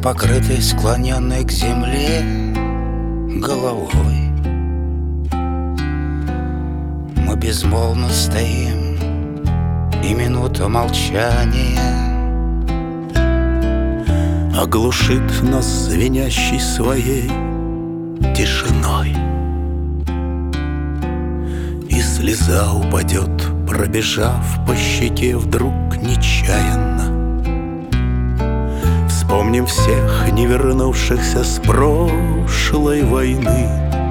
покрытой склоненной к земле головой. Мы безмолвно стоим, и минута молчания оглушит нас звенящей своей тишиной. И слеза упадет, пробежав по щеке вдруг нечаянно. Вспомним всех не вернувшихся с прошлой войны,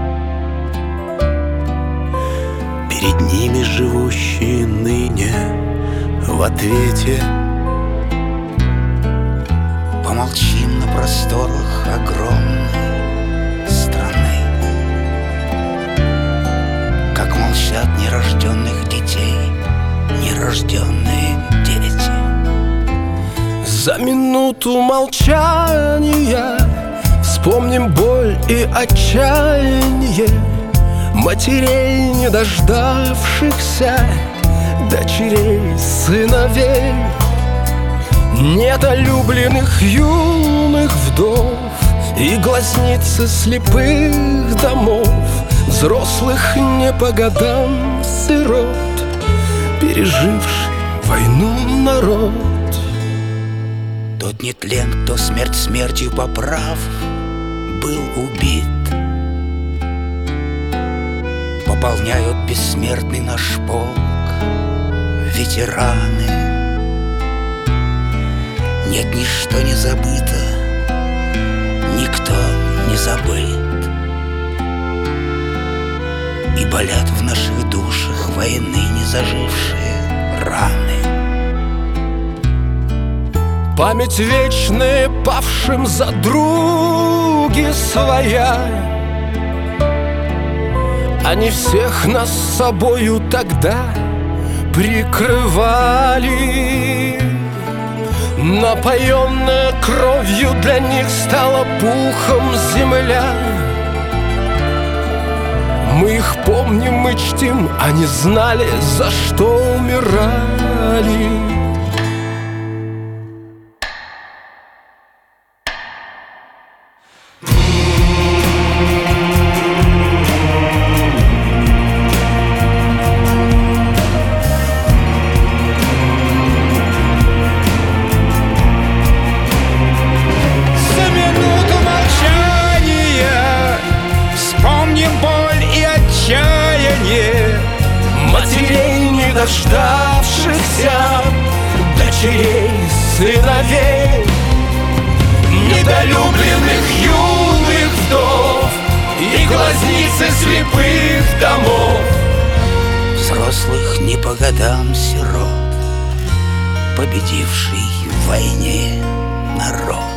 перед ними живущие ныне в ответе. Помолчим на просторах огромной страны, как молчат нерожденных детей нерожденные дети. За минуту молчания вспомним боль и отчаяние матерей, не дождавшихся дочерей, сыновей, недолюбленных юных вдов и глазницы слепых домов, взрослых не по годам сирот, переживший войну народ. Тот нетлен, кто смерть смертью поправ, был убит, пополняют бессмертный наш полк ветераны. Нет, ничто не забыто, никто не забыт, и болят в наших душах войны незажившие раны. Память вечная павшим за други своя, они всех нас собою тогда прикрывали. Напоенная кровью для них стала пухом земля. Мы их помним и чтим, они знали, за что умирали. Матерей, не дождавшихся дочерей, сыновей, недолюбленных юных вдов и глазницы слепых домов, взрослых не по годам сирот, победивший в войне народ.